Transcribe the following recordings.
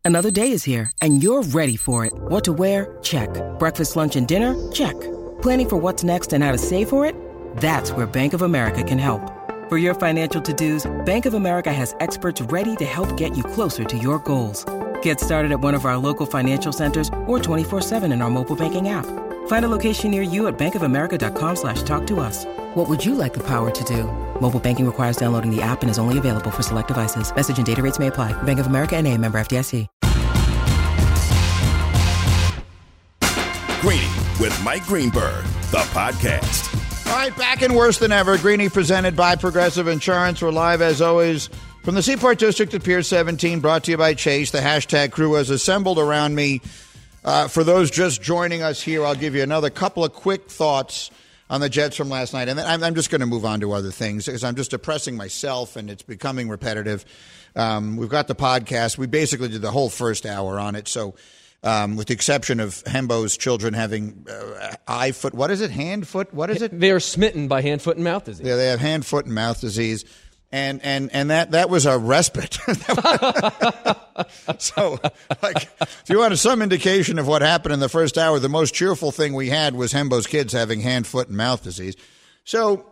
Another day is here, and you're ready for it. What to wear? Check. Breakfast, lunch, and dinner? Check. Planning for what's next and how to save for it? That's where Bank of America can help. For your financial to-dos, Bank of America has experts ready to help get you closer to your goals. Get started at one of our local financial centers or 24/7 in our mobile banking app. Find a location near you at bankofamerica.com/talktous. What would you like the power to do? Mobile banking requires downloading the app and is only available for select devices. Message and data rates may apply. Bank of America N.A., member FDIC. Greeny with Mike Greenberg, the podcast. All right, back in Worse Than Ever. Greeny presented by Progressive Insurance. We're live, as always, from the Seaport District at Pier 17, brought to you by Chase. The hashtag crew has assembled around me. For those just joining us here, I'll give you another couple of quick thoughts on the Jets from last night. And then I'm just going to move on to other things because I'm just depressing myself and it's becoming repetitive. We've got the podcast. We basically did the whole first hour on it. So with the exception of Hembo's children having what is it? Hand, foot? What is it? They are smitten by hand, foot, and mouth disease. Yeah, they have hand, foot, and mouth disease. And that was a respite. So, if you wanted some indication of what happened in the first hour, the most cheerful thing we had was Hembo's kids having hand, foot, and mouth disease. So,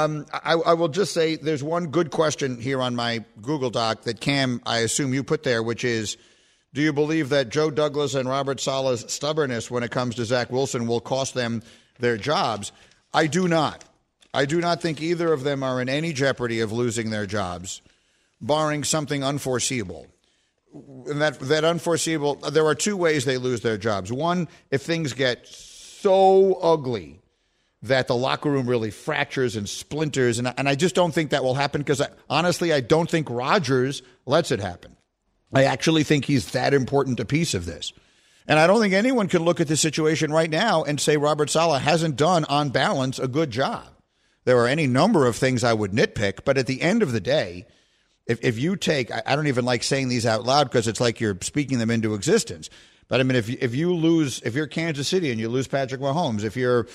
I will just say there's one good question here on my Google Doc that Cam, I assume you put there, which is, do you believe that Joe Douglas and Robert Saleh's stubbornness when it comes to Zach Wilson will cost them their jobs? I do not. I do not think either of them are in any jeopardy of losing their jobs, barring something unforeseeable. And that unforeseeable, there are two ways they lose their jobs. One, if things get so ugly that the locker room really fractures and splinters, and I just don't think that will happen because, honestly, I don't think Rodgers lets it happen. I actually think he's that important a piece of this. And I don't think anyone can look at the situation right now and say Robert Saleh hasn't done, on balance, a good job. There are any number of things I would nitpick, but at the end of the day, if you take, I don't even like saying these out loud because it's like you're speaking them into existence. But I mean, if you're Kansas City and you lose Patrick Mahomes, if you're,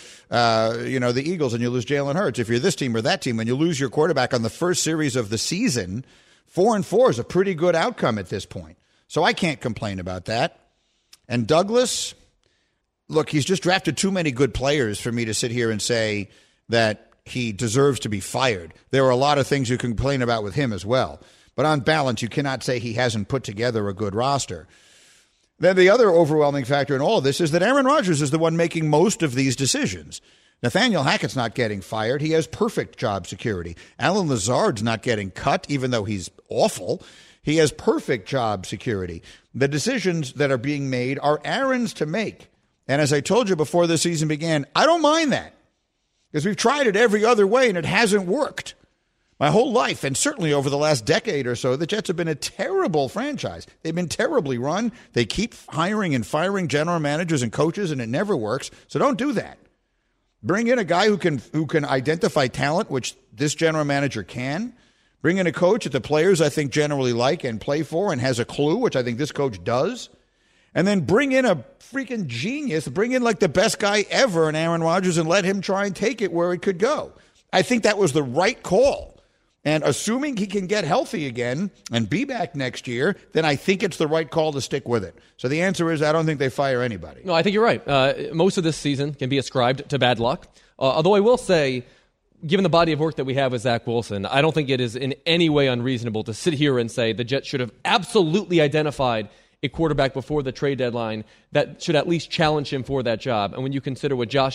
the Eagles and you lose Jalen Hurts, if you're this team or that team and you lose your quarterback on the first series of the season, 4-4 is a pretty good outcome at this point. So I can't complain about that. And Douglas, look, he's just drafted too many good players for me to sit here and say that he deserves to be fired. There are a lot of things you can complain about with him as well. But on balance, you cannot say he hasn't put together a good roster. Then the other overwhelming factor in all of this is that Aaron Rodgers is the one making most of these decisions. Nathaniel Hackett's not getting fired. He has perfect job security. Alan Lazard's not getting cut, even though he's awful. He has perfect job security. The decisions that are being made are Aaron's to make. And as I told you before the season began, I don't mind that. Because we've tried it every other way and it hasn't worked. My whole life, and certainly over the last decade or so, the Jets have been a terrible franchise. They've been terribly run. They keep hiring and firing general managers and coaches, and it never works. So don't do that. Bring in a guy who can identify talent, which this general manager can. Bring in a coach that the players, I think, generally like and play for and has a clue, which I think this coach does. And then bring in a freaking genius, bring in like the best guy ever in Aaron Rodgers and let him try and take it where it could go. I think that was the right call. And assuming he can get healthy again and be back next year, then I think it's the right call to stick with it. So the answer is I don't think they fire anybody. No, I think you're right. Most of this season can be ascribed to bad luck. Although I will say, given the body of work that we have with Zach Wilson, I don't think it is in any way unreasonable to sit here and say the Jets should have absolutely identified a quarterback before the trade deadline that should at least challenge him for that job. And when you consider what Josh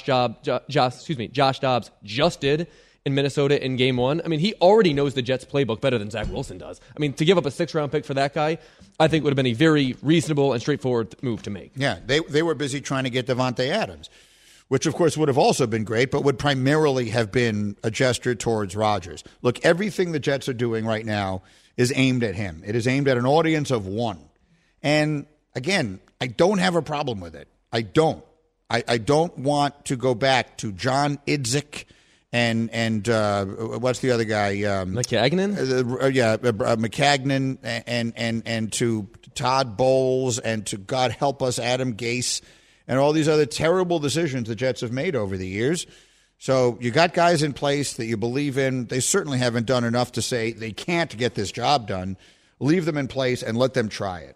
Dobbs just did in Minnesota in Game 1, I mean, he already knows the Jets playbook better than Zach Wilson does. I mean, to give up a 6th-round pick for that guy, I think would have been a very reasonable and straightforward move to make. Yeah, they were busy trying to get Devontae Adams, which, of course, would have also been great, but would primarily have been a gesture towards Rodgers. Look, everything the Jets are doing right now is aimed at him. It is aimed at an audience of one. And, again, I don't have a problem with it. I don't. I don't want to go back to John Idzik and what's the other guy? Maccagnan? Maccagnan and to Todd Bowles and to, God help us, Adam Gase and all these other terrible decisions the Jets have made over the years. So you got guys in place that you believe in. They certainly haven't done enough to say they can't get this job done. Leave them in place and let them try it.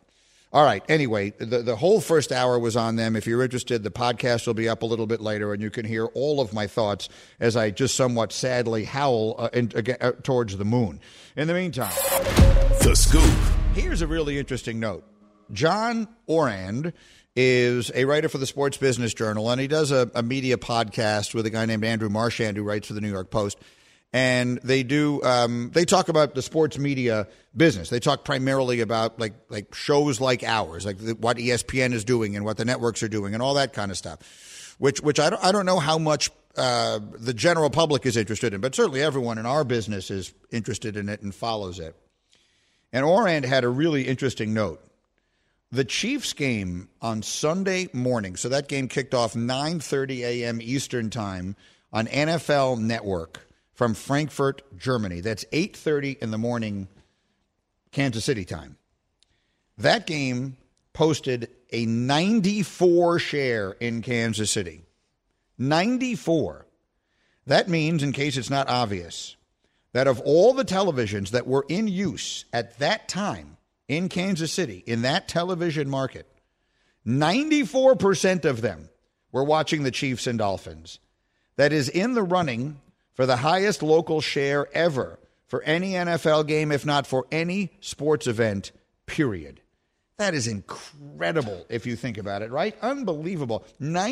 All right. Anyway, the whole first hour was on them. If you're interested, the podcast will be up a little bit later, and you can hear all of my thoughts as I just somewhat sadly howl towards the moon. In the meantime, The Scoop. Here's a really interesting note. John Orand is a writer for the Sports Business Journal, and he does a media podcast with a guy named Andrew Marchand who writes for the New York Post. And they do. They talk about the sports media business. They talk primarily about like shows like ours, like what ESPN is doing and what the networks are doing and all that kind of stuff. Which I don't know how much the general public is interested in, but certainly everyone in our business is interested in it and follows it. And Orand had a really interesting note. The Chiefs game on Sunday morning, so that game kicked off 9:30 a.m. Eastern time on NFL Network. From Frankfurt, Germany. That's 8:30 in the morning, Kansas City time. That game posted a 94 share in Kansas City. 94. That means, in case it's not obvious, that of all the televisions that were in use at that time in Kansas City, in that television market, 94% of them were watching the Chiefs and Dolphins. That is in the running for the highest local share ever for any NFL game, if not for any sports event, period. That is incredible if you think about it, right? Unbelievable.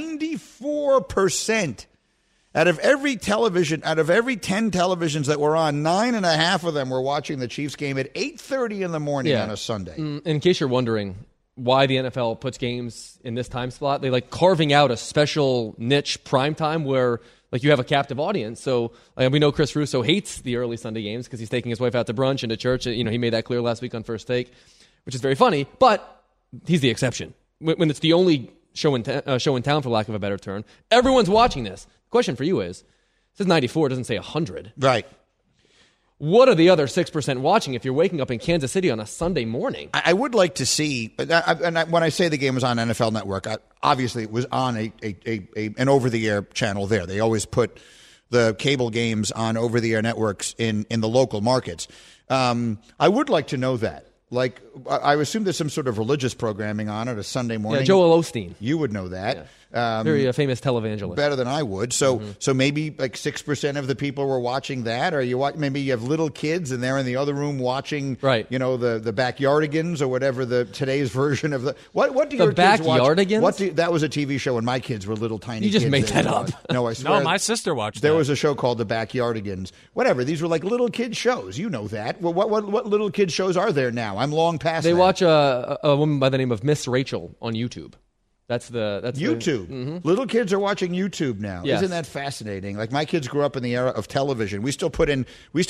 94% out of every television, out of every 10 televisions that were on, 9.5 of them were watching the Chiefs game at 8:30 in the morning on a Sunday. In case you're wondering why the NFL puts games in this time slot, they like carving out a special niche prime time where like you have a captive audience. So we know Chris Russo hates the early Sunday games because he's taking his wife out to brunch and to church. You know, he made that clear last week on First Take, which is very funny. But he's the exception. When it's the only show in town, for lack of a better term, everyone's watching this. The question for you is, it says 94, it doesn't say 100. Right. What are the other 6% watching if you're waking up in Kansas City on a Sunday morning? I would like to see, when I say the game was on NFL Network, obviously it was on an over-the-air channel there. They always put the cable games on over-the-air networks in the local markets. I would like to know that. Like, I assume there's some sort of religious programming on it a Sunday morning. Yeah, Joel Osteen. You would know that. Yeah. Very famous televangelist. Better than I would. So so maybe like 6% of the people were watching that, or maybe you have little kids and they're in the other room watching, you know, the Backyardigans or whatever today's version of the what do your kids watch? Backyardigans? That was a TV show when my kids were little tiny kids. You just made that up. No, I swear. No, my sister watched There was a show called the Backyardigans. Whatever. These were like little kid shows. You know that. Well, what little kid shows are there now? I'm long past that. They watch a woman by the name of Miss Rachel on YouTube. That's YouTube. Little kids are watching YouTube now. Yes. Isn't that fascinating? Like my kids grew up in the era of television. We still popped in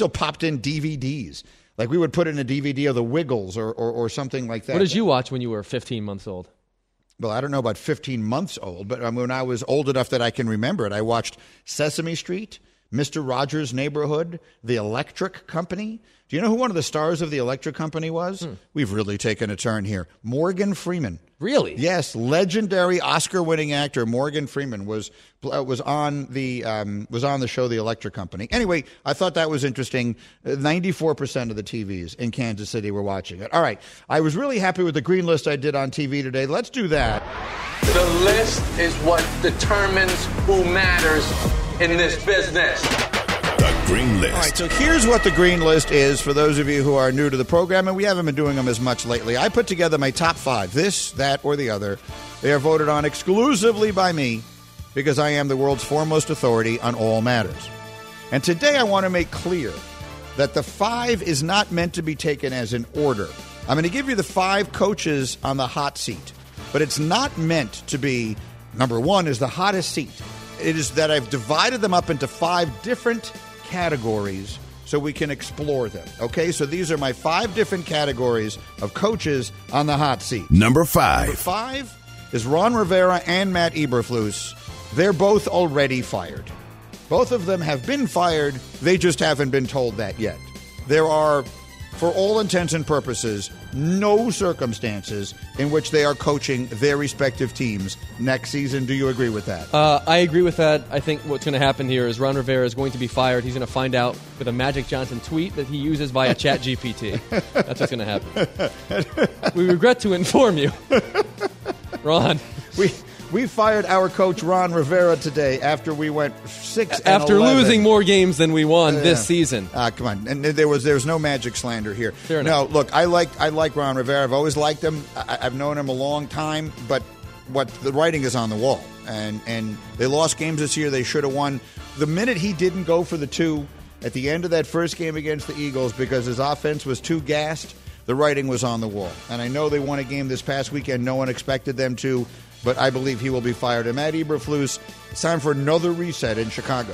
DVDs. Like we would put in a DVD of The Wiggles or something like that. What did you watch when you were 15 months old? Well, I don't know about 15 months old, but when I was old enough that I can remember it, I watched Sesame Street, Mr. Rogers' Neighborhood, The Electric Company. Do you know who one of the stars of The Electric Company was? We've really taken a turn here. Morgan Freeman. Really? Yes, legendary Oscar-winning actor Morgan Freeman was on the show The Electric Company. Anyway, I thought that was interesting. 94% of the TVs in Kansas City were watching it. All right, I was really happy with the green list I did on TV today. Let's do that. The list is what determines who matters in this business. The Green List. All right, so here's what the Green List is for those of you who are new to the program, and we haven't been doing them as much lately. I put together my top 5, this, that, or the other. They are voted on exclusively by me because I am the world's foremost authority on all matters. And today I want to make clear that the 5 is not meant to be taken as an order. I'm going to give you the 5 coaches on the hot seat, but it's not meant to be, number 1 is the hottest seat. It is that I've divided them up into 5 different categories so we can explore them. Okay, so these are my 5 different categories of coaches on the hot seat. Number 5. Number 5 is Ron Rivera and Matt Eberflus. They're both already fired. Both of them have been fired. They just haven't been told that yet. There are for all intents and purposes, no circumstances in which they are coaching their respective teams next season. Do you agree with that? I agree with that. I think what's going to happen here is Ron Rivera is going to be fired. He's going to find out with a Magic Johnson tweet that he uses via ChatGPT. That's what's going to happen. We regret to inform you, Ron. We fired our coach Ron Rivera today after we went 6-11. After losing more games than we won this season. Come on, and there was no Magic slander here. Fair enough. No, look, I like Ron Rivera. I've always liked him. I've known him a long time, but the writing is on the wall, and they lost games this year they should have won. The minute he didn't go for the 2 at the end of that first game against the Eagles because his offense was too gassed, the writing was on the wall. And I know they won a game this past weekend. No one expected them to. But I believe he will be fired. And Matt Eberflus, it's time for another reset in Chicago.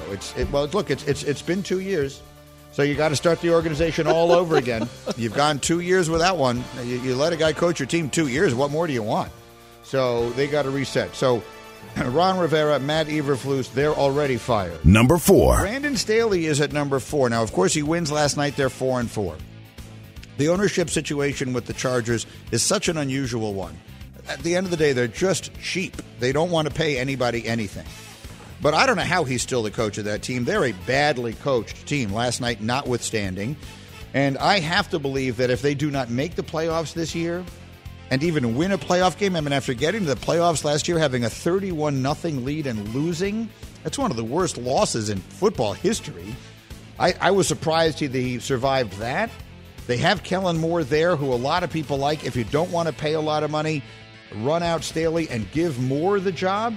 It's been 2 years, so you got to start the organization all over again. You've gone 2 years without one. You let a guy coach your team 2 years. What more do you want? So they got to reset. So Ron Rivera, Matt Eberflus, they're already fired. Number 4. Brandon Staley is at number 4. Now, of course, he wins last night. They're 4-4. The ownership situation with the Chargers is such an unusual one. At the end of the day, they're just cheap. They don't want to pay anybody anything. But I don't know how he's still the coach of that team. They're a badly coached team, last night notwithstanding. And I have to believe that if they do not make the playoffs this year and even win a playoff game, I mean, after getting to the playoffs last year, having a 31-0 lead and losing, that's one of the worst losses in football history. I was surprised he survived that. They have Kellen Moore there, who a lot of people like. If you don't want to pay a lot of money, run out Staley and give Moore the job.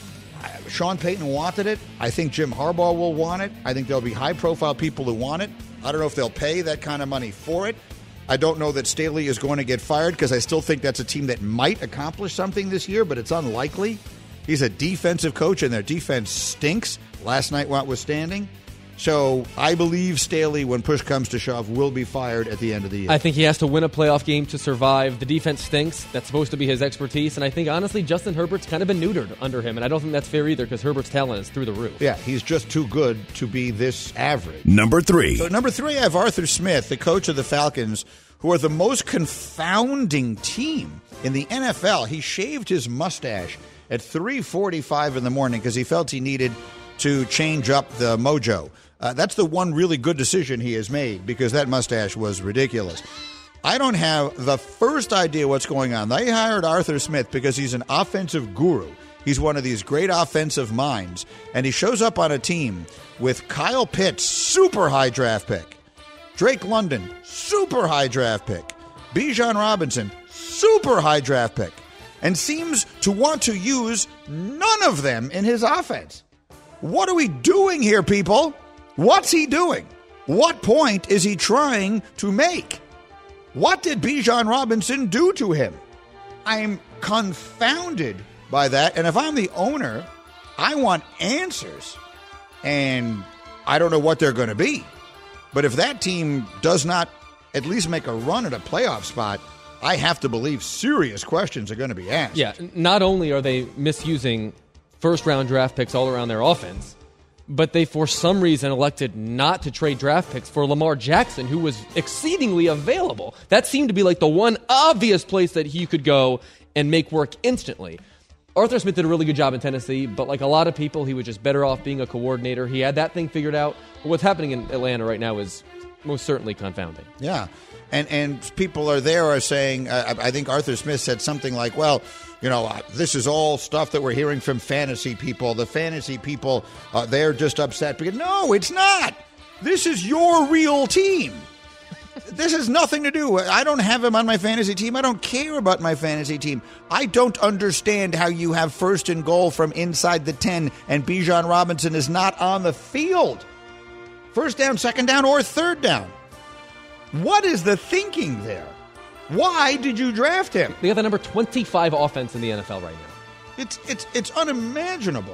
Sean Payton wanted it. I think Jim Harbaugh will want it. I think there'll be high-profile people who want it. I don't know if they'll pay that kind of money for it. I don't know that Staley is going to get fired because I still think that's a team that might accomplish something this year, but it's unlikely. He's a defensive coach, and their defense stinks, last night notwithstanding. So I believe Staley, when push comes to shove, will be fired at the end of the year. I think he has to win a playoff game to survive. The defense stinks. That's supposed to be his expertise. And I think, honestly, Justin Herbert's kind of been neutered under him. And I don't think that's fair either because Herbert's talent is through the roof. Yeah, he's just too good to be this average. Number 3. So number 3, I have Arthur Smith, the coach of the Falcons, who are the most confounding team in the NFL. He shaved his mustache at 3:45 in the morning because he felt he needed to change up the mojo. That's the one really good decision he has made because that mustache was ridiculous. I don't have the first idea what's going on. They hired Arthur Smith because he's an offensive guru. He's one of these great offensive minds, and he shows up on a team with Kyle Pitts, super high draft pick, Drake London, super high draft pick, Bijan Robinson, super high draft pick, and seems to want to use none of them in his offense. What are we doing here, people? What's he doing? What point is he trying to make? What did Bijan Robinson do to him? I'm confounded by that. And if I'm the owner, I want answers. And I don't know what they're going to be. But if that team does not at least make a run at a playoff spot, I have to believe serious questions are going to be asked. Yeah, not only are they misusing first-round draft picks all around their offense, but they, for some reason, elected not to trade draft picks for Lamar Jackson, who was exceedingly available. That seemed to be like the one obvious place that he could go and make work instantly. Arthur Smith did a really good job in Tennessee, but like a lot of people, he was just better off being a coordinator. He had that thing figured out. But what's happening in Atlanta right now is most certainly confounding. Yeah, and people are saying, I think Arthur Smith said something like, well, you know, this is all stuff that we're hearing from fantasy people. The fantasy people, they're just upset. Because no, it's not. This is your real team. This has nothing to do. I don't have him on my fantasy team. I don't care about my fantasy team. I don't understand how you have first and goal from inside the 10 and Bijan Robinson is not on the field. First down, second down, or third down. What is the thinking there? Why did you draft him? They have the number 25 offense in the NFL right now. It's unimaginable.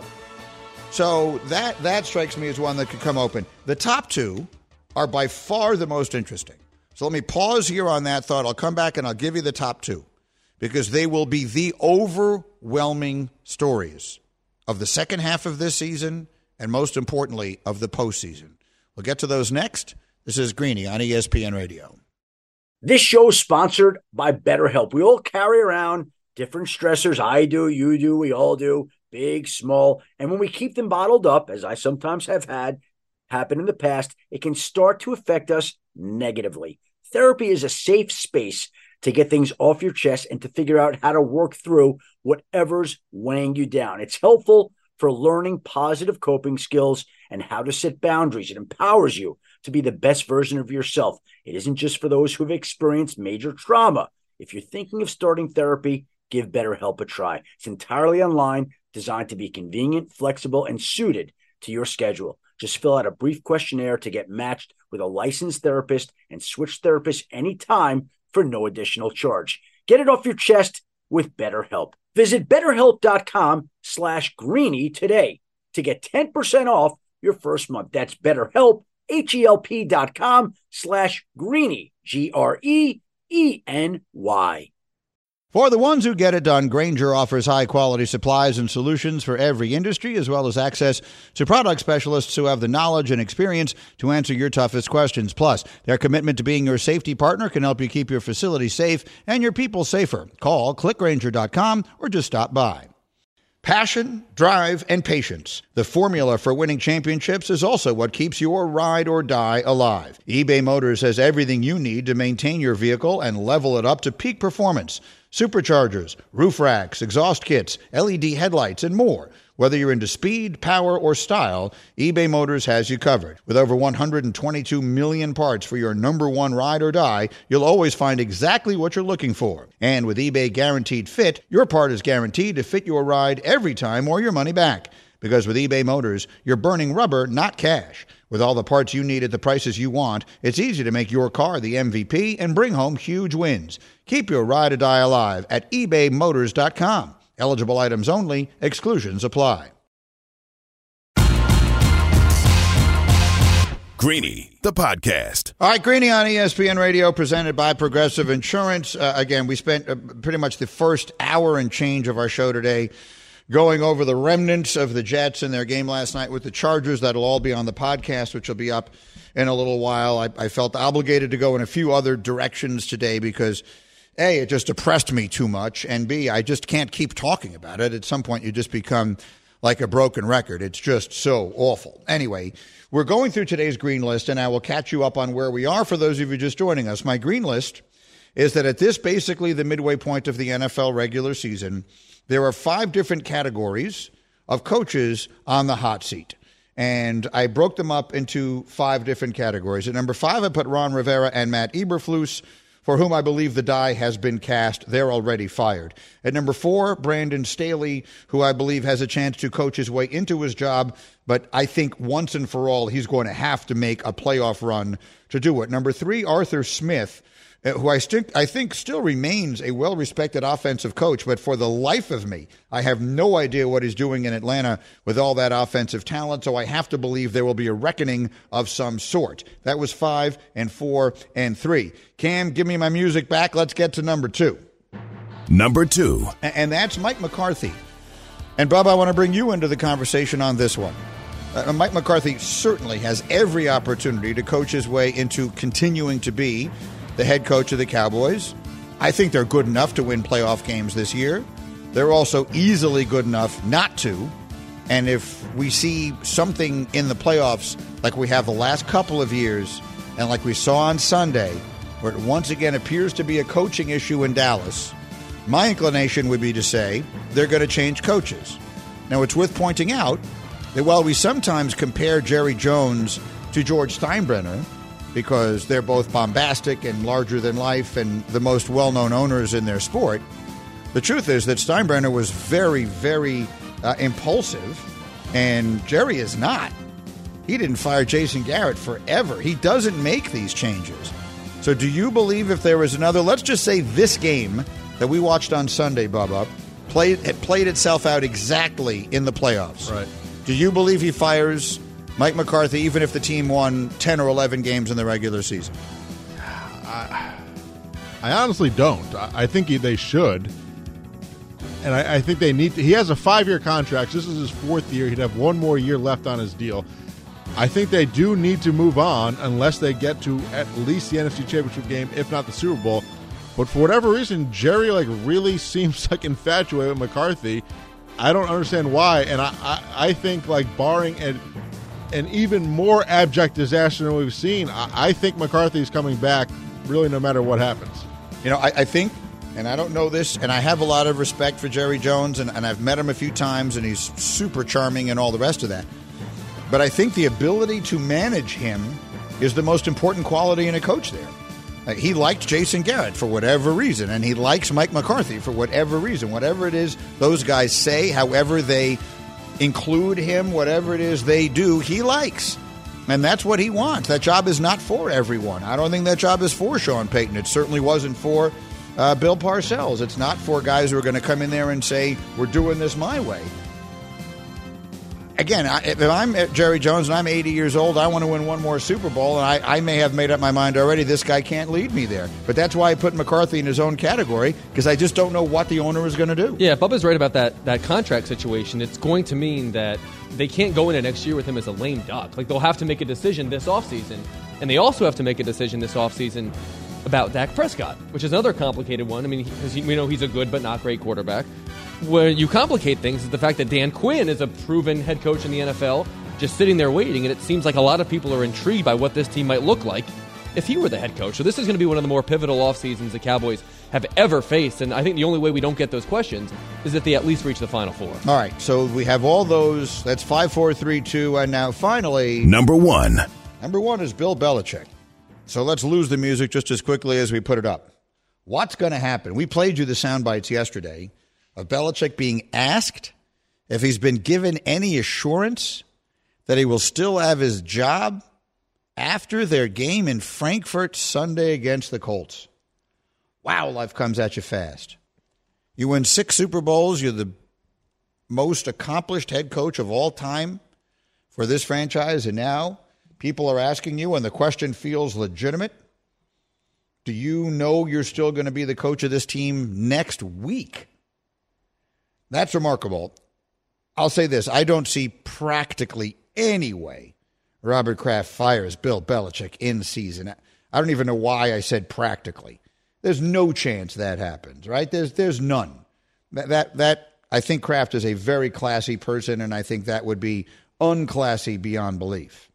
So that strikes me as one that could come open. The top two are by far the most interesting. So let me pause here on that thought. I'll come back and I'll give you the top two because they will be the overwhelming stories of the second half of this season and most importantly of the postseason. We'll get to those next. This is Greeny on ESPN Radio. This show is sponsored by BetterHelp. We all carry around different stressors. I do, you do, we all do, big, small. And when we keep them bottled up, as I sometimes have had happen in the past, it can start to affect us negatively. Therapy is a safe space to get things off your chest and to figure out how to work through whatever's weighing you down. It's helpful for learning positive coping skills and how to set boundaries. It empowers you to be the best version of yourself. It isn't just for those who have experienced major trauma. If you're thinking of starting therapy, give BetterHelp a try. It's entirely online, designed to be convenient, flexible, and suited to your schedule. Just fill out a brief questionnaire to get matched with a licensed therapist and switch therapists anytime for no additional charge. Get it off your chest with BetterHelp. Visit BetterHelp.com/Greeny today to get 10% off your first month. That's BetterHelp, HELP.com/Greeny, GREENY. For the ones who get it done, Grainger offers high-quality supplies and solutions for every industry, as well as access to product specialists who have the knowledge and experience to answer your toughest questions. Plus, their commitment to being your safety partner can help you keep your facility safe and your people safer. Call, clickgrainger.com, or just stop by. Passion, drive, and patience. The formula for winning championships is also what keeps your ride or die alive. eBay Motors has everything you need to maintain your vehicle and level it up to peak performance. Superchargers, roof racks, exhaust kits, LED headlights, and more. Whether you're into speed, power, or style, eBay Motors has you covered. With over 122 million parts for your number one ride or die, you'll always find exactly what you're looking for. And with eBay Guaranteed Fit, your part is guaranteed to fit your ride every time or your money back. Because with eBay Motors, you're burning rubber, not cash. With all the parts you need at the prices you want, it's easy to make your car the MVP and bring home huge wins. Keep your ride or die alive at ebaymotors.com. Eligible items only. Exclusions apply. Greeny, the podcast. All right, Greeny on ESPN Radio, presented by Progressive Insurance. Again, we spent pretty much the first hour and change of our show today going over the remnants of the Jets and their game last night with the Chargers. That'll all be on the podcast, which will be up in a little while. I felt obligated to go in a few other directions today because, A, it just depressed me too much, and B, I just can't keep talking about it. At some point, you just become like a broken record. It's just so awful. Anyway, we're going through today's green list, and I will catch you up on where we are for those of you just joining us. My green list is that at this basically the midway point of the NFL regular season, there are 5 different categories of coaches on the hot seat. And I broke them up into 5 different categories. At number 5, I put Ron Rivera and Matt Eberflus, for whom I believe the die has been cast. They're already fired. At number 4, Brandon Staley, who I believe has a chance to coach his way into his job, but I think once and for all he's going to have to make a playoff run to do it. Number 3, Arthur Smith, who I think still remains a well-respected offensive coach, but for the life of me, I have no idea what he's doing in Atlanta with all that offensive talent, so I have to believe there will be a reckoning of some sort. That was 5 and 4 and 3. Cam, give me my music back. Let's get to number 2. Number 2. And that's Mike McCarthy. And, Bob, I want to bring you into the conversation on this one. Mike McCarthy certainly has every opportunity to coach his way into continuing to be the head coach of the Cowboys. I think they're good enough to win playoff games this year. They're also easily good enough not to. And if we see something in the playoffs like we have the last couple of years and like we saw on Sunday, where it once again appears to be a coaching issue in Dallas, my inclination would be to say they're going to change coaches. Now, it's worth pointing out that while we sometimes compare Jerry Jones to George Steinbrenner, because they're both bombastic and larger than life and the most well-known owners in their sport, the truth is that Steinbrenner was very, very impulsive, and Jerry is not. He didn't fire Jason Garrett forever. He doesn't make these changes. So do you believe if there was another, let's just say this game that we watched on Sunday, Bubba, played itself out exactly in the playoffs? Right. Do you believe he fires Mike McCarthy, even if the team won 10 or 11 games in the regular season? I honestly don't. I think they should. And I think they need to. He has a 5-year contract. This is his 4th year. He'd have 1 more year left on his deal. I think they do need to move on unless they get to at least the NFC Championship game, if not the Super Bowl. But for whatever reason, Jerry really seems infatuated with McCarthy. I don't understand why, and I think barring an even more abject disaster than we've seen, I think McCarthy is coming back really no matter what happens. I think, and I don't know this, and I have a lot of respect for Jerry Jones, and I've met him a few times, and he's super charming and all the rest of that. But I think the ability to manage him is the most important quality in a coach there. He liked Jason Garrett for whatever reason, and he likes Mike McCarthy for whatever reason. Whatever it is those guys say, however they include him, whatever it is they do, he likes. And that's what he wants. That job is not for everyone. I don't think that job is for Sean Payton. It certainly wasn't for Bill Parcells. It's not for guys who are going to come in there and say, we're doing this my way. Again, if I'm Jerry Jones and I'm 80 years old, I want to win one more Super Bowl, and I may have made up my mind already, this guy can't lead me there. But that's why I put McCarthy in his own category, because I just don't know what the owner is going to do. Yeah, Bubba's right about that contract situation. It's going to mean that they can't go into next year with him as a lame duck. They'll have to make a decision this offseason. And they also have to make a decision this offseason about Dak Prescott, which is another complicated one. I mean, because we know he's a good but not great quarterback. Where you complicate things is the fact that Dan Quinn is a proven head coach in the NFL, just sitting there waiting, and it seems like a lot of people are intrigued by what this team might look like if he were the head coach. So this is going to be one of the more pivotal off seasons the Cowboys have ever faced, and I think the only way we don't get those questions is if they at least reach the Final Four. All right, so we have all those. That's 5, 4, 3, 2, and now finally... Number one. Number one is Bill Belichick. So let's lose the music just as quickly as we put it up. What's going to happen? We played you the sound bites yesterday of Belichick being asked if he's been given any assurance that he will still have his job after their game in Frankfurt Sunday against the Colts. Wow, life comes at you fast. You win 6 Super Bowls. You're the most accomplished head coach of all time for this franchise, and now people are asking you, and the question feels legitimate, do you know you're still going to be the coach of this team next week? That's remarkable. I'll say this. I don't see practically any way Robert Kraft fires Bill Belichick in season. I don't even know why I said practically. There's no chance that happens, right? There's none. That I think Kraft is a very classy person, and I think that would be unclassy beyond belief.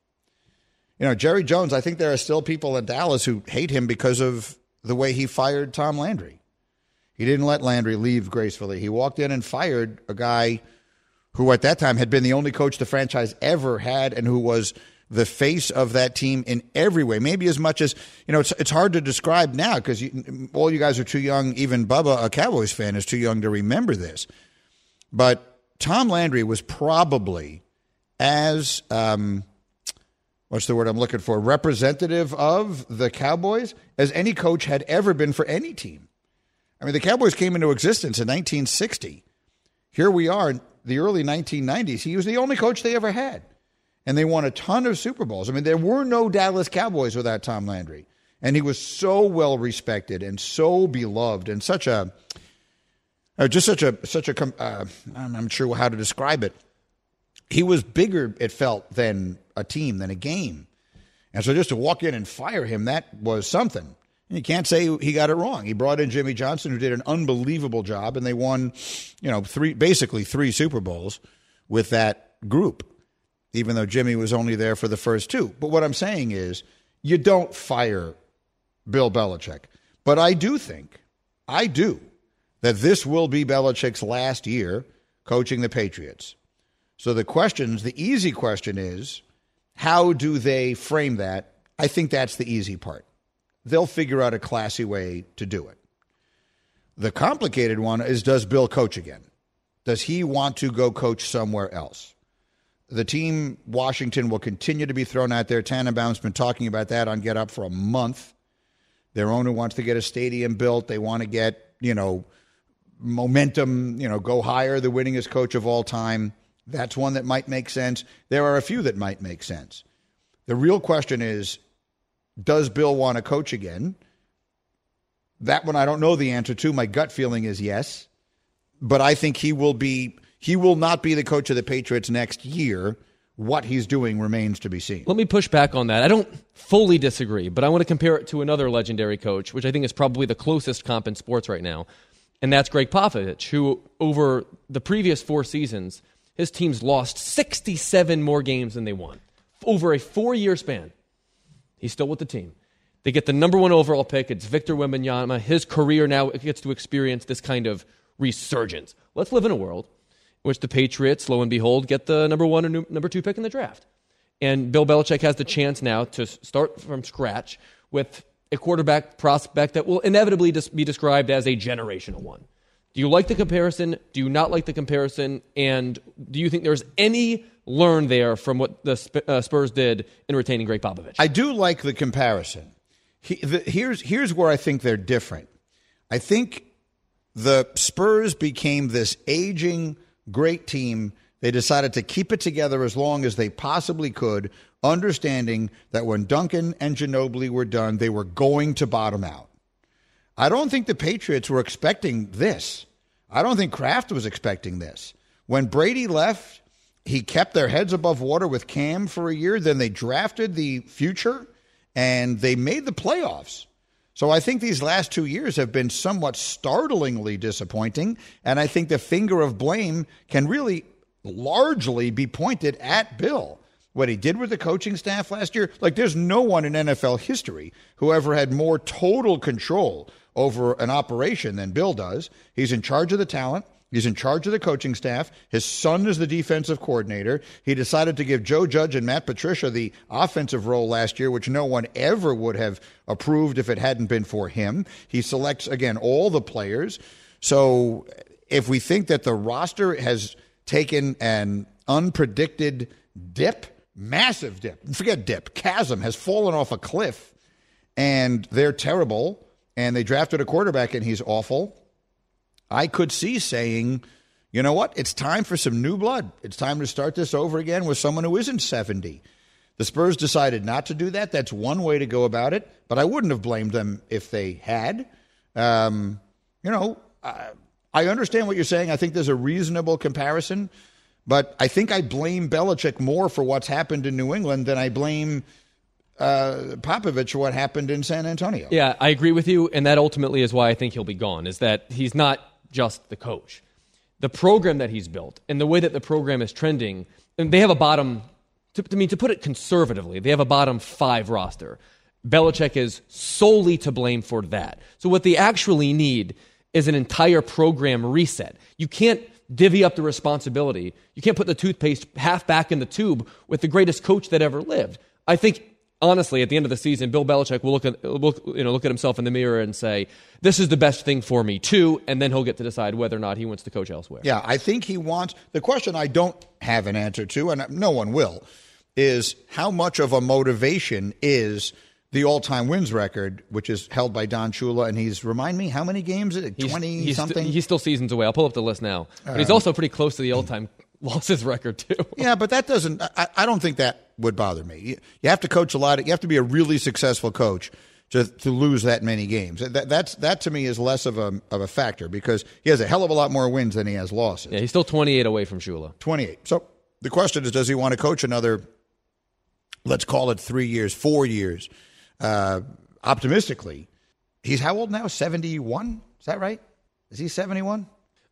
Jerry Jones, I think there are still people in Dallas who hate him because of the way he fired Tom Landry. He didn't let Landry leave gracefully. He walked in and fired a guy who at that time had been the only coach the franchise ever had and who was the face of that team in every way. Maybe as much as, it's hard to describe now because all you guys are too young. Even Bubba, a Cowboys fan, is too young to remember this. But Tom Landry was probably as, what's the word I'm looking for, representative of the Cowboys as any coach had ever been for any team. I mean, the Cowboys came into existence in 1960. Here we are in the early 1990s. He was the only coach they ever had. And they won a ton of Super Bowls. I mean, there were no Dallas Cowboys without Tom Landry. And he was so well respected and so beloved and I'm not sure how to describe it. He was bigger, it felt, than a team, than a game. And so just to walk in and fire him, that was something. And you can't say he got it wrong. He brought in Jimmy Johnson, who did an unbelievable job, and they won, basically 3 Super Bowls with that group, even though Jimmy was only there for the first 2. But what I'm saying is you don't fire Bill Belichick. But I do that this will be Belichick's last year coaching the Patriots. So the easy question is, how do they frame that? I think that's the easy part. They'll figure out a classy way to do it. The complicated one is, does Bill coach again? Does he want to go coach somewhere else? The team, Washington, will continue to be thrown out there. Tannenbaum's been talking about that on Get Up for a month. Their owner wants to get a stadium built. They want to get, momentum, go hire the winningest coach of all time. That's one that might make sense. There are a few that might make sense. The real question is, does Bill want to coach again? That one I don't know the answer to. My gut feeling is yes. But I think he will not be the coach of the Patriots next year what he's doing remains to be seen. Let me push back on that. I don't fully disagree, but I want to compare it to another legendary coach, which I think is probably the closest comp in sports right now, and that's Greg Popovich, who over the previous 4 seasons, his teams lost 67 more games than they won. Over a 4-year span, he's still with the team. They get the number 1 overall pick. It's Victor Wembanyama. His career now gets to experience this kind of resurgence. Let's live in a world in which the Patriots, lo and behold, get the number 1 or number 2 pick in the draft. And Bill Belichick has the chance now to start from scratch with a quarterback prospect that will inevitably be described as a generational one. Do you like the comparison? Do you not like the comparison? And do you think there's any learn there from what the Spurs did in retaining Greg Popovich? I do like the comparison. Here's where I think they're different. I think the Spurs became this aging, great team. They decided to keep it together as long as they possibly could, understanding that when Duncan and Ginobili were done, they were going to bottom out. I don't think the Patriots were expecting this. I don't think Kraft was expecting this. When Brady left, he kept their heads above water with Cam for a year. Then they drafted the future, and they made the playoffs. So I think these last 2 years have been somewhat startlingly disappointing, and I think the finger of blame can really largely be pointed at Bill. What he did with the coaching staff last year, like there's no one in NFL history who ever had more total control over an operation than Bill does. He's in charge of the talent. He's in charge of the coaching staff. His son is the defensive coordinator. He decided to give Joe Judge and Matt Patricia the offensive role last year, which no one ever would have approved if it hadn't been for him. He selects, again, all the players. So if we think that the roster has taken an unpredicted dip, massive dip, forget dip, chasm has fallen off a cliff, and they're terrible, and they drafted a quarterback and he's awful, I could see saying, you know what, it's time for some new blood. It's time to start this over again with someone who isn't 70. The Spurs decided not to do that. That's one way to go about it, but I wouldn't have blamed them if they had. I understand what you're saying. I think there's a reasonable comparison, but I think I blame Belichick more for what's happened in New England than I blame Popovich for what happened in San Antonio. Yeah, I agree with you, and that ultimately is why I think he'll be gone, is that he's not just the coach. The program that he's built and the way that the program is trending, and they have a bottom, to put it conservatively, they have a bottom 5 roster. Belichick is solely to blame for that. So what they actually need is an entire program reset. You can't divvy up the responsibility. You can't put the toothpaste half back in the tube with the greatest coach that ever lived. I think, honestly, at the end of the season, Bill Belichick will look at himself in the mirror and say, this is the best thing for me too, and then he'll get to decide whether or not he wants to coach elsewhere. Yeah, I think he wants – the question I don't have an answer to, and no one will, is how much of a motivation is the all-time wins record, which is held by Don Shula, and remind me, how many games is it? 20-something? He's still seasons away. I'll pull up the list now. But he's also pretty close to the all-time losses record too. Yeah, but that doesn't – I don't think that would bother me. You have to coach a lot. You have to be a really successful coach to lose that many games. That to me is less of a factor because he has a hell of a lot more wins than he has losses. Yeah, he's still 28 away from Shula. 28. So the question is, does he want to coach another, let's call it 3 years, 4 years? Optimistically, he's how old now? 71? Is that right? Is he 71?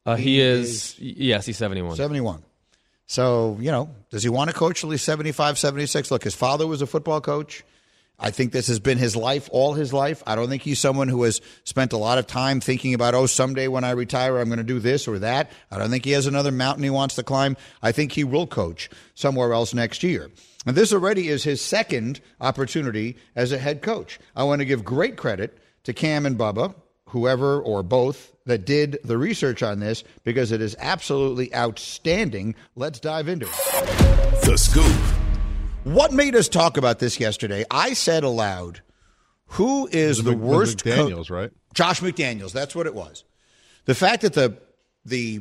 Yes, he's 71. 71. So, does he want to coach till he's 75, 76? Look, his father was a football coach. I think this has been his life, all his life. I don't think he's someone who has spent a lot of time thinking about, someday when I retire, I'm going to do this or that. I don't think he has another mountain he wants to climb. I think he will coach somewhere else next year. And this already is his second opportunity as a head coach. I want to give great credit to Cam and Bubba, whoever or both that did the research on this, because it is absolutely outstanding. Let's dive into it. The Scoop. What made us talk about this yesterday? I said aloud, who is the worst McDaniels, right? Josh McDaniels, that's what it was. The fact that the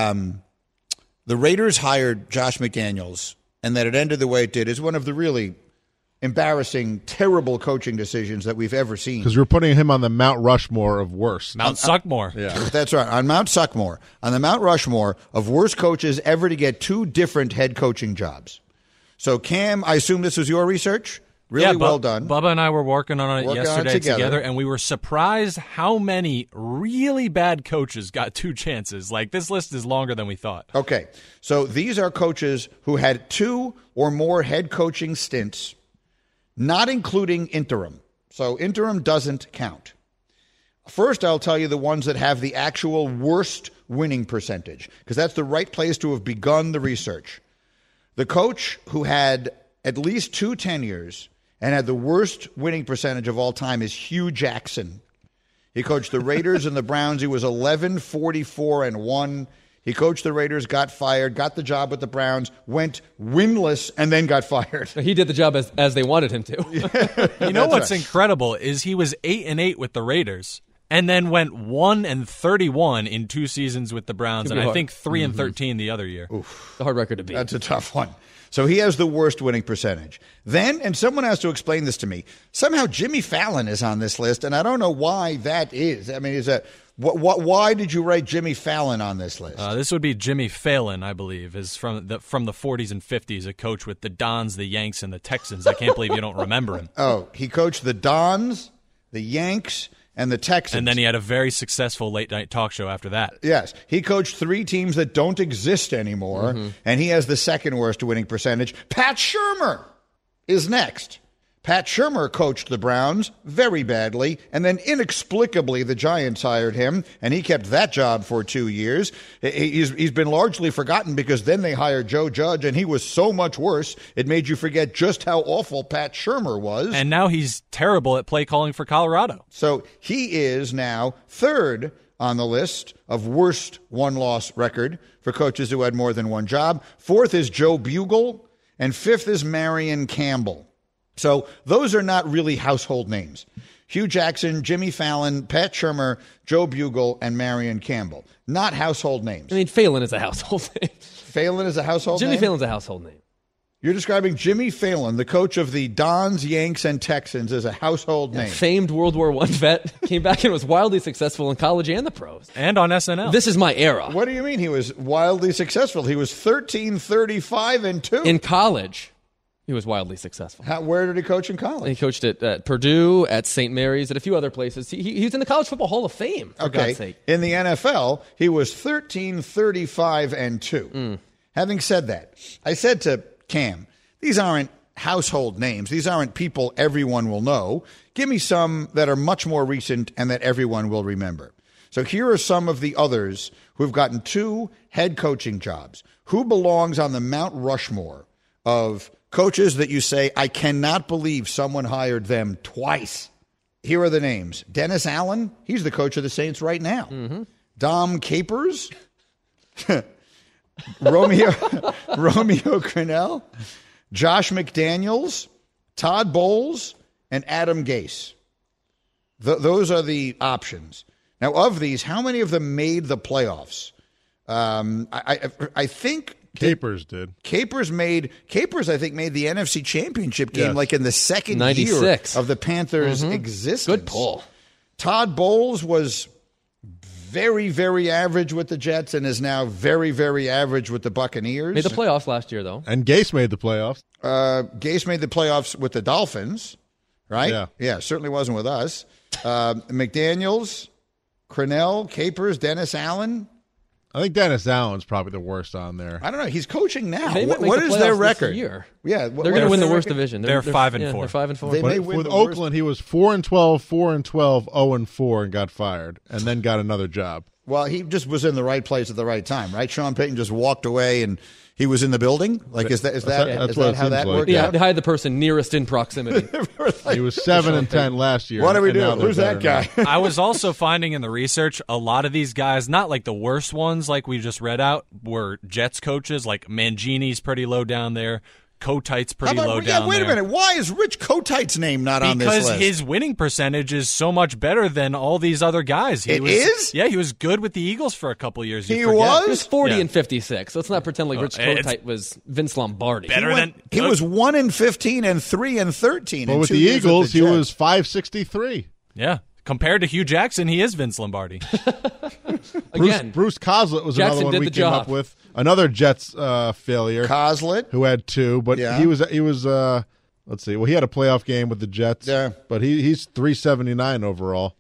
Raiders hired Josh McDaniels and that it ended the way it did is one of the really embarrassing, terrible coaching decisions that we've ever seen. Because we're putting him on the Mount Rushmore of worst. Mount Suckmore. Yeah. That's right, on Mount Suckmore. On the Mount Rushmore of worst coaches ever to get 2 different head coaching jobs. So, Cam, I assume this was your research? Really well done. Bubba and I were working on it yesterday together, and we were surprised how many really bad coaches got 2 chances. Like, this list is longer than we thought. Okay, so these are coaches who had 2 or more head coaching stints, not including interim. So interim doesn't count. First, I'll tell you the ones that have the actual worst winning percentage, because that's the right place to have begun the research. The coach who had at least 2 tenures and had the worst winning percentage of all time is Hugh Jackson. He coached the Raiders and the Browns. He was 11-44-1. He coached the Raiders, got fired, got the job with the Browns, went winless, and then got fired. He did the job as they wanted him to. You know what's incredible is he was 8-8 with the Raiders, and then went 1-31 in 2 seasons with the Browns, and I think 3-13 the other year. Oof. The hard record to beat. That's a tough one. So he has the worst winning percentage. Then, and someone has to explain this to me, somehow Jimmy Fallon is on this list, and I don't know why that is. I mean, why did you write Jimmy Fallon on this list? This would be Jimmy Fallon, I believe, is from the 40s and 50s, a coach with the Dons, the Yanks, and the Texans. I can't believe you don't remember him. Oh, he coached the Dons, the Yanks, and the Texans. And then he had a very successful late-night talk show after that. Yes. He coached 3 teams that don't exist anymore, and he has the second worst winning percentage. Pat Shurmur is next. Pat Shurmur coached the Browns very badly, and then inexplicably the Giants hired him, and he kept that job for 2 years. He's been largely forgotten because then they hired Joe Judge, and he was so much worse, it made you forget just how awful Pat Shurmur was. And now he's terrible at play calling for Colorado. So he is now 3rd on the list of worst one-loss record for coaches who had more than one job. 4th is Joe Bugle, and 5th is Marion Campbell. So those are not really household names. Hugh Jackson, Jimmy Fallon, Pat Shurmur, Joe Bugle, and Marion Campbell. Not household names. I mean, Phelan is a household name. Phelan is a household name? Jimmy Phelan's a household name. You're describing Jimmy Phelan, the coach of the Dons, Yanks, and Texans, as a household name. Famed World War I vet, came back and was wildly successful in college and the pros. And on SNL. This is my era. What do you mean he was wildly successful? He was 13-35-2. In college, he was wildly successful. Where did he coach in college? He coached at Purdue, at St. Mary's, at a few other places. He was in the College Football Hall of Fame, for God's sake. In the NFL, he was 13-35-2. Having said that, I said to Cam, these aren't household names. These aren't people everyone will know. Give me some that are much more recent and that everyone will remember. So here are some of the others who've gotten 2 head coaching jobs. Who belongs on the Mount Rushmore of coaches that you say, I cannot believe someone hired them twice? Here are the names. Dennis Allen, he's the coach of the Saints right now. Dom Capers, Romeo Crennel, Josh McDaniels, Todd Bowles, and Adam Gase. Those are the options. Now, of these, how many of them made the playoffs? I think Capers did. Capers, I think, made the NFC Championship game like in the second 96. year of the Panthers' existence. Good pull. Todd Bowles was very, very average with the Jets and is now very, very average with the Buccaneers. Made the playoffs last year, though. And Gase made the playoffs. Gase made the playoffs with the Dolphins, right? Yeah, certainly wasn't with us. McDaniels, Crennel, Capers, Dennis Allen. I think Dennis Allen's probably the worst on there. I don't know. He's coaching now. They might make What the is their playoffs record? this year. Yeah, They're going to win the worst division. They're 5-4. They're 5-4. They may But win with the Oakland, he was 4-12, 4-12, 0-4, and got fired, and then got another job. Well, he just was in the right place at the right time, right? Sean Payton just walked away and he was in the building. Like, is that That's how what it seems that like. worked Yeah, out? they hired the person nearest in proximity. He was 7-10 last year. What do we and now do? they're Who's that better guy? now. I was also finding in the research a lot of these guys, not like the worst ones like we just read out, were Jets coaches. Like Mangini's pretty low down there. Kotite's pretty low down there. Wait a minute. Why is Rich Kotite's name not on this list? Because his winning percentage is so much better than all these other guys. It is? Yeah, he was good with the Eagles for a couple years. He forget. was? He was 40 Yeah. and 56. Let's not pretend like Rich it's Kotite was Vince Lombardi. Better than He was 1-15 and 3-13. But in with 2 the years Eagles, the he Jets. was 563. Yeah. Compared to Hugh Jackson, he is Vince Lombardi. Again, Bruce Coslett was Jackson another one did we the came job. up with. Another Jets failure. Coslett. Who had 2, but Yeah. he was let's see. Well, he had a playoff game with the Jets. Yeah. But he's 379 overall.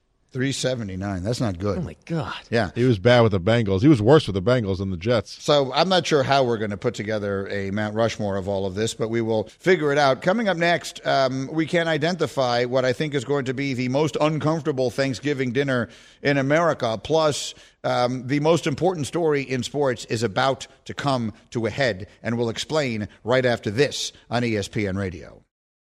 379. That's not good. oh my God. Yeah. He was bad with the Bengals. He was worse with the Bengals than the Jets. So I'm not sure how we're going to put together a Mount Rushmore of all of this, but we will figure it out. Coming up next, we can identify what I think is going to be the most uncomfortable Thanksgiving dinner in America. Plus, the most important story in sports is about to come to a head, and we'll explain right after this on ESPN Radio.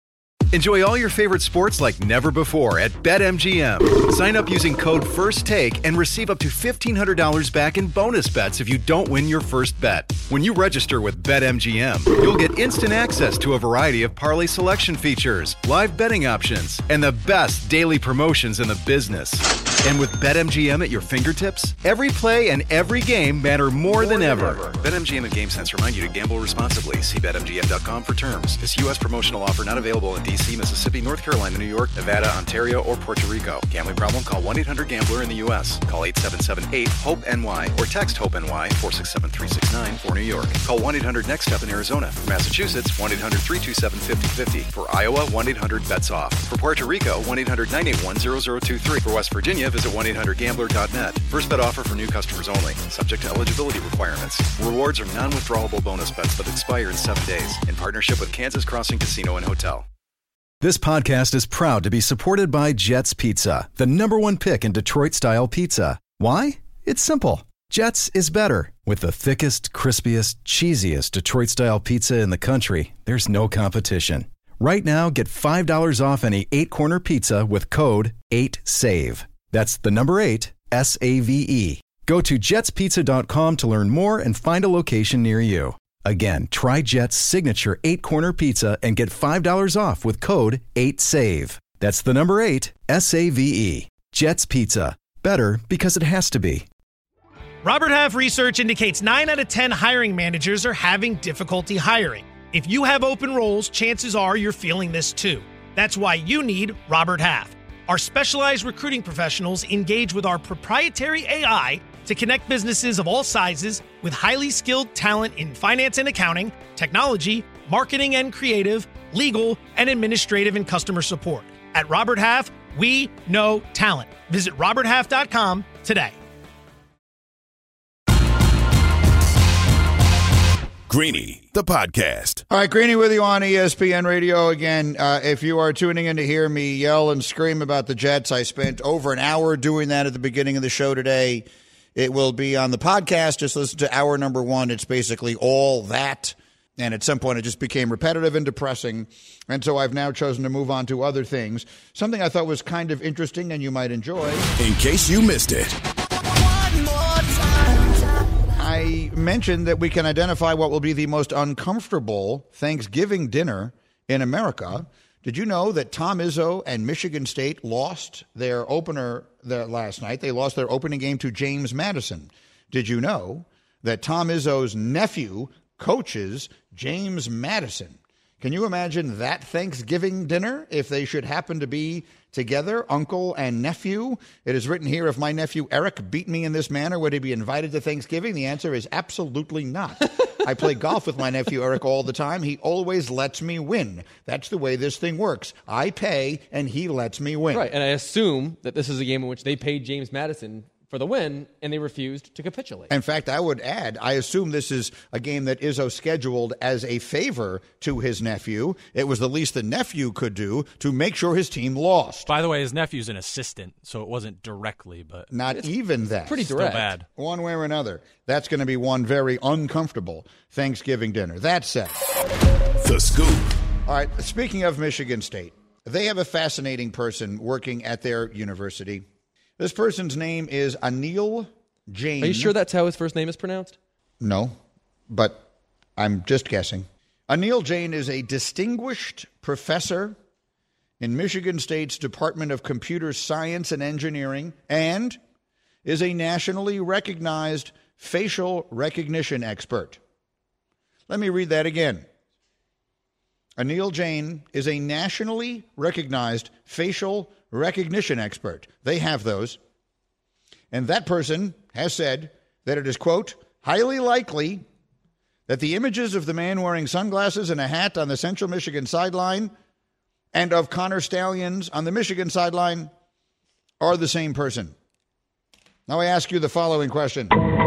Enjoy all your favorite sports like never before at BetMGM. Sign up using code FIRSTTAKE and receive up to $1,500 back in bonus bets if you don't win your first bet. When you register with BetMGM, you'll get instant access to a variety of parlay selection features, live betting options, and the best daily promotions in the business. And with BetMGM at your fingertips, every play and every game matter more than ever. BetMGM and GameSense remind you to gamble responsibly. See BetMGM.com for terms. This U.S. promotional offer not available in D.C., Mississippi, North Carolina, New York, Nevada, Ontario, or Puerto Rico. Gambling problem? Call 1-800-GAMBLER in the U.S. Call 877-8-HOPE-NY or text HOPE-NY 467-369 for New York. Call 1-800-NEXT-STEP in Arizona. For Massachusetts, 1-800-327-5050. For Iowa, 1-800-BETS-OFF. For Puerto Rico, 1-800-981-0023. For West Virginia, visit 1-800-GAMBLER.net. First bet offer for new customers only. Subject to eligibility requirements. Rewards are non-withdrawable bonus bets that expire in 7 days. In partnership with Kansas Crossing Casino and Hotel. This podcast is proud to be supported by Jets Pizza, the #1 pick in Detroit-style pizza. Why? It's simple. Jets is better. With the thickest, crispiest, cheesiest Detroit-style pizza in the country, there's no competition. Right now, get $5 off any 8-corner pizza with code 8SAVE. That's the number 8, SAVE. Go to jetspizza.com to learn more and find a location near you. Again, try Jet's signature 8-corner pizza and get $5 off with code 8SAVE. That's the number 8, SAVE. Jet's Pizza. Better because it has to be. Robert Half research indicates 9 out of 10 hiring managers are having difficulty hiring. If you have open roles, chances are you're feeling this too. That's why you need Robert Half. Our specialized recruiting professionals engage with our proprietary AI to connect businesses of all sizes with highly skilled talent in finance and accounting, technology, marketing and creative, legal, and administrative and customer support. At Robert Half, we know talent. Visit roberthalf.com today. Greeny, the podcast. All right, Greeny with you on ESPN Radio again. If you are tuning in to hear me yell and scream about the Jets, I spent over an hour doing that at the beginning of the show today. It will be on the podcast. Just listen to hour number 1. It's basically all that. And at some point, it just became repetitive and depressing. And so I've now chosen to move on to other things. Something I thought was kind of interesting and you might enjoy. In case you missed it. I mentioned that we can identify what will be the most uncomfortable Thanksgiving dinner in America. Did you know that Tom Izzo and Michigan State lost their opener last night? They lost their opening game to James Madison. Did you know that Tom Izzo's nephew coaches James Madison? Can you imagine that Thanksgiving dinner if they should happen to be together, uncle and nephew? It is written here, if my nephew Eric beat me in this manner, would he be invited to Thanksgiving? The answer is absolutely not. I play golf with my nephew Eric all the time. He always lets me win. That's the way this thing works. I pay, and he lets me win. Right, and I assume that this is a game in which they paid James Madison for the win, and they refused to capitulate. In fact, I would add, I assume this is a game that Izzo scheduled as a favor to his nephew. It was the least the nephew could do to make sure his team lost. By the way, his nephew's an assistant, so it wasn't directly, but not even that. Pretty direct. Still bad. One way or another. That's going to be one very uncomfortable Thanksgiving dinner. That said, The Scoop. All right, speaking of Michigan State, they have a fascinating person working at their university. This person's name is Anil Jain. Are you sure that's how his first name is pronounced? No, but I'm just guessing. Anil Jain is a distinguished professor in Michigan State's Department of Computer Science and Engineering and is a nationally recognized facial recognition expert. Let me read that again. Anil Jain is a nationally recognized facial recognition expert. They have those. And that person has said that it is, quote, highly likely that the images of the man wearing sunglasses and a hat on the Central Michigan sideline and of Connor Stalions on the Michigan sideline are the same person. Now I ask you the following question.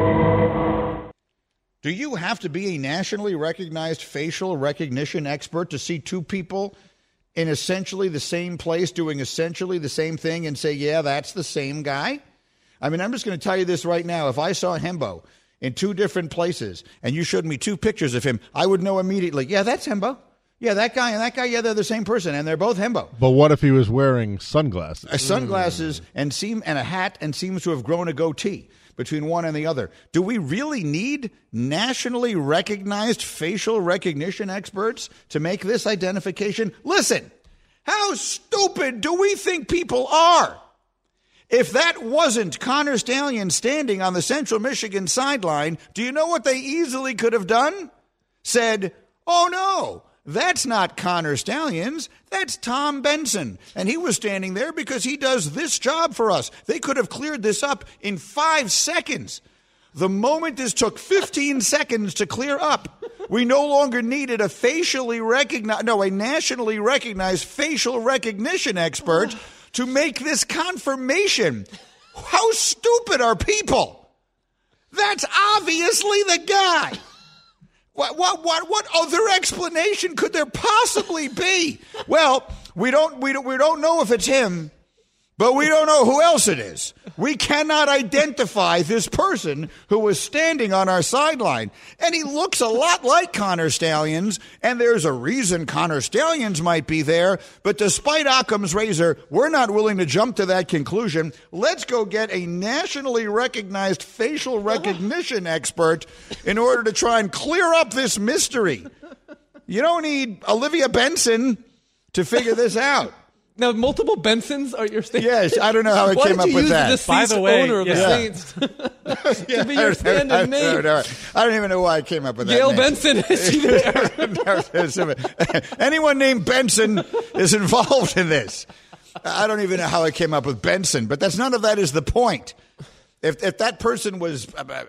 Do you have to be a nationally recognized facial recognition expert to see two people in essentially the same place doing essentially the same thing and say, yeah, that's the same guy? I mean, I'm just going to tell you this right now. If I saw Hembo in two different places and you showed me two pictures of him, I would know immediately, yeah, that's Hembo. Yeah, that guy and that guy, yeah, they're the same person, and they're both Hembo. But what if he was wearing sunglasses? Sunglasses and a hat and seems to have grown a goatee between one and the other. Do we really need nationally recognized facial recognition experts to make this identification? Listen, how stupid do we think people are? If that wasn't Connor Stalions standing on the Central Michigan sideline, do you know what they easily could have done? Said, oh, no, that's not Connor Stalions. That's Tom Benson. And he was standing there because he does this job for us. They could have cleared this up in 5 seconds. The moment this took 15 seconds to clear up, we no longer needed a nationally recognized facial recognition expert to make this confirmation. How stupid are people? That's obviously the guy. What other explanation could there possibly be? Well, we don't know if it's him, but we don't know who else it is. We cannot identify this person who was standing on our sideline. And he looks a lot like Connor Stalions, and there's a reason Connor Stalions might be there. But despite Occam's razor, we're not willing to jump to that conclusion. Let's go get a nationally recognized facial recognition expert in order to try and clear up this mystery. You don't need Olivia Benson to figure this out. Now, multiple Bensons are your Saints? Yes, I don't know how I came up with that. By the way, owner of the Saints to be your stand-in name. I don't even know why I came up with that. Gail Benson is there. Anyone named Benson is involved in this. I don't even know how I came up with Benson, but none of that is the point. If that person was,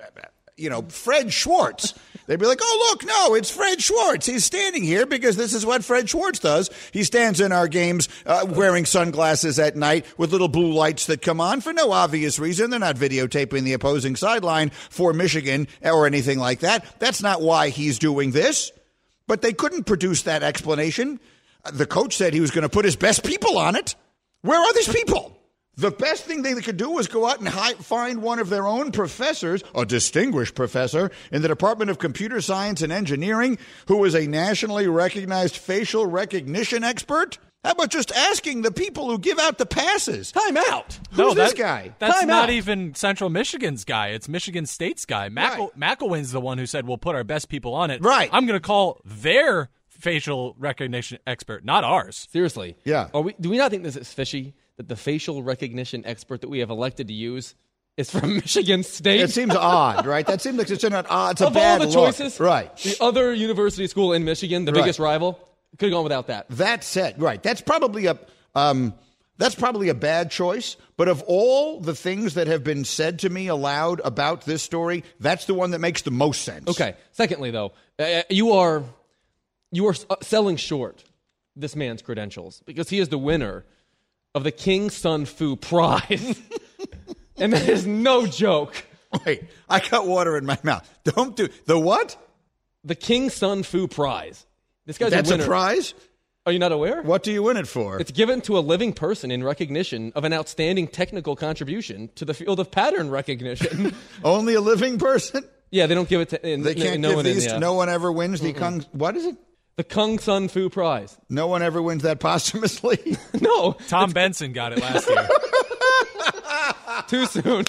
Fred Schwartz, they'd be like, oh, look, no, it's Fred Schwartz. He's standing here because this is what Fred Schwartz does. He stands in our games wearing sunglasses at night with little blue lights that come on for no obvious reason. They're not videotaping the opposing sideline for Michigan or anything like that. That's not why he's doing this. But they couldn't produce that explanation. The coach said he was going to put his best people on it. Where are these people? The best thing they could do was go out and find one of their own professors, a distinguished professor in the Department of Computer Science and Engineering, who is a nationally recognized facial recognition expert. How about just asking the people who give out the passes? Time out. Who's this guy? That's not even Central Michigan's guy. It's Michigan State's guy. McElwain's the one who said, we'll put our best people on it. Right. I'm going to call their facial recognition expert, not ours. Seriously. Yeah. Do we not think this is fishy? That the facial recognition expert that we have elected to use is from Michigan State? It seems odd, right? That seems like it's an odd, it's a of bad all the look. choices, right? The other university school in Michigan, the biggest rival, could have gone without that. That said, right, that's probably a bad choice. But of all the things that have been said to me aloud about this story, that's the one that makes the most sense. Okay. Secondly, though, you are selling short this man's credentials because he is the winner of the King Sun Fu Prize. And that is no joke. Wait, I got water in my mouth. Don't do the what? The King Sun Fu Prize. This guy's That's a winner. A prize? Are you not aware? What do you win it for? It's given to a living person in recognition of an outstanding technical contribution to the field of pattern recognition. Only a living person? Yeah, they don't give it to. They can't give these. No one ever wins the Kung. What is it? The Kung Sun Fu Prize. No one ever wins that posthumously? No. Tom Benson got it last year. Too soon.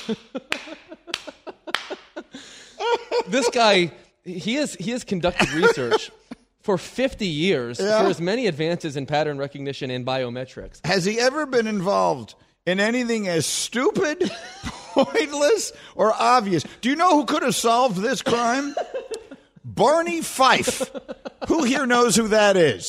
This guy, he has conducted research for 50 years for as many advances in pattern recognition and biometrics. Has he ever been involved in anything as stupid, pointless, or obvious? Do you know who could have solved this crime? Barney Fife. Who here knows who that is?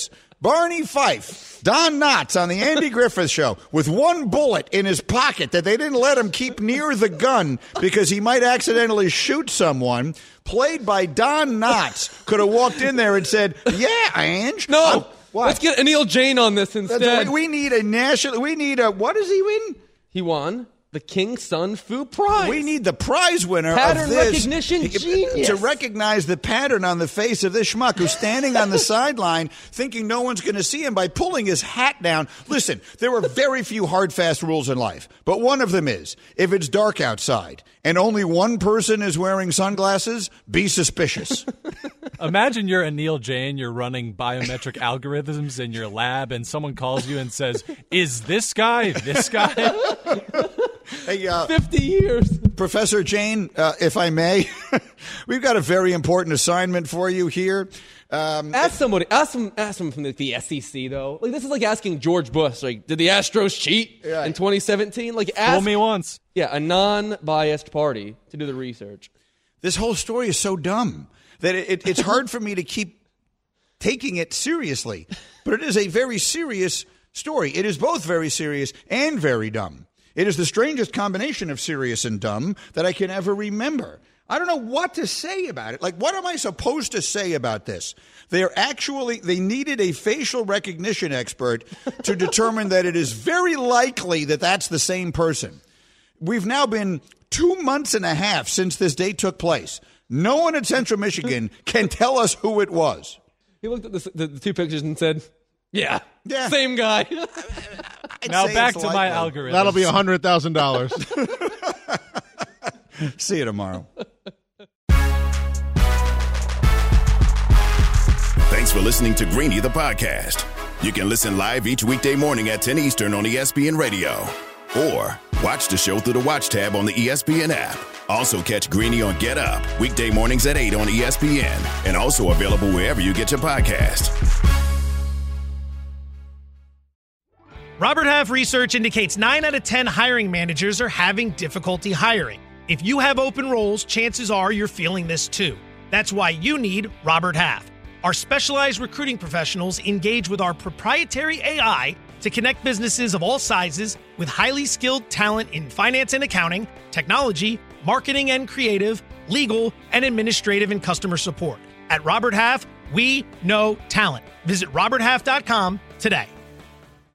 Barney Fife, Don Knotts on the Andy Griffith Show with one bullet in his pocket that they didn't let him keep near the gun because he might accidentally shoot someone, played by Don Knotts, could have walked in there and said, yeah, Ange. No. What? Let's get Anil Jain on this instead. We need what does he win? He won the King Sun Fu Prize. We need the prize winner pattern of this. Recognition genius. To recognize the pattern on the face of this schmuck who's standing on the sideline thinking no one's going to see him by pulling his hat down. Listen, there are very few hard, fast rules in life, but one of them is if it's dark outside and only one person is wearing sunglasses, be suspicious. Imagine you're Anil Jain, you're running biometric algorithms in your lab, and someone calls you and says, is this guy this guy? Hey, 50 years. Professor Jain, if I may, we've got a very important assignment for you here. Ask somebody. Ask him from the SEC, though. Like, this is like asking George Bush, like, did the Astros cheat in 2017? Like, Fool me once. Yeah, a non-biased party to do the research. This whole story is so dumb that it's hard for me to keep taking it seriously. But it is a very serious story. It is both very serious and very dumb. It is the strangest combination of serious and dumb that I can ever remember. I don't know what to say about it. Like, what am I supposed to say about this? They needed a facial recognition expert to determine that it is very likely that that's the same person. We've now been 2 months and a half since this date took place. No one in Central Michigan can tell us who it was. He looked at the two pictures and said, yeah, same guy. Now back to my algorithm. That'll be $100,000. See you tomorrow. Thanks for listening to Greeny the podcast. You can listen live each weekday morning at 10 Eastern on ESPN Radio. Or watch the show through the Watch tab on the ESPN app. Also catch Greeny on Get Up, weekday mornings at 8 on ESPN. And also available wherever you get your podcast. Robert Half research indicates 9 out of 10 hiring managers are having difficulty hiring. If you have open roles, chances are you're feeling this too. That's why you need Robert Half. Our specialized recruiting professionals engage with our proprietary AI to connect businesses of all sizes with highly skilled talent in finance and accounting, technology, marketing and creative, legal, and administrative and customer support. At Robert Half, we know talent. Visit roberthalf.com today.